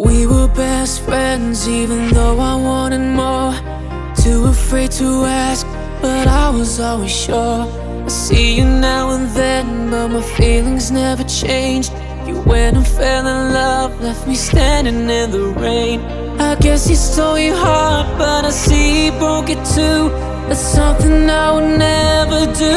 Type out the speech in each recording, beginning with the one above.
We were best friends even though I wanted more. Too afraid to ask, but I was always sure. I see you now and then, but my feelings never changed. You went and fell in love, left me standing in the rain. I guess he stole your heart, but I see he broke it too. That's something I would never do.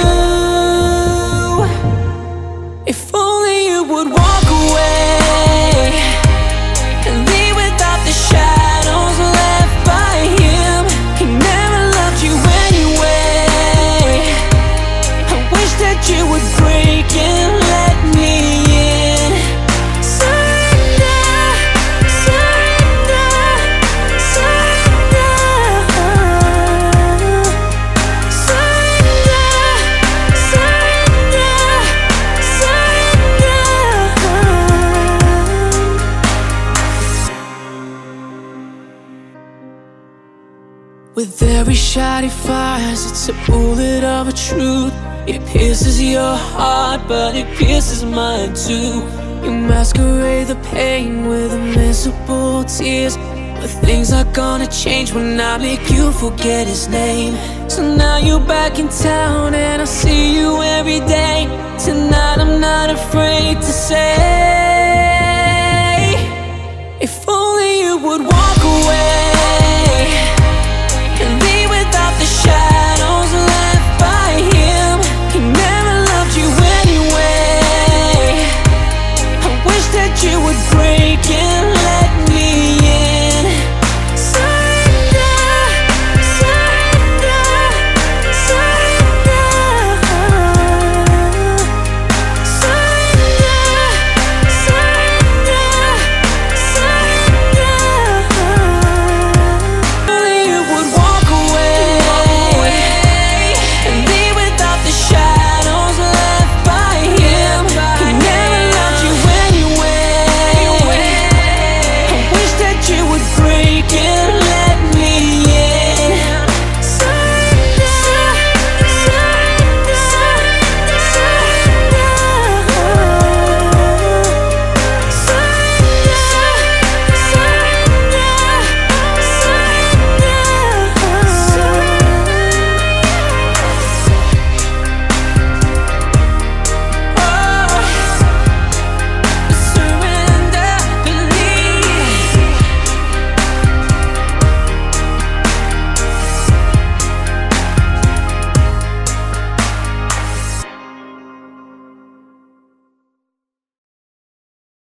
If only you would walk away and leave without the shadows left by him. He never loved you anyway. I wish that you would break and let me in. Surrender, surrender, surrender, surrender, surrender. With every shot he fires, it's a bullet of a truth. It pierces your heart, but it pierces mine too. You masquerade the pain with invisible tears, but things are gonna change when I make you forget his name. So now you're back in town and I see you every day. Tonight I'm not afraid to say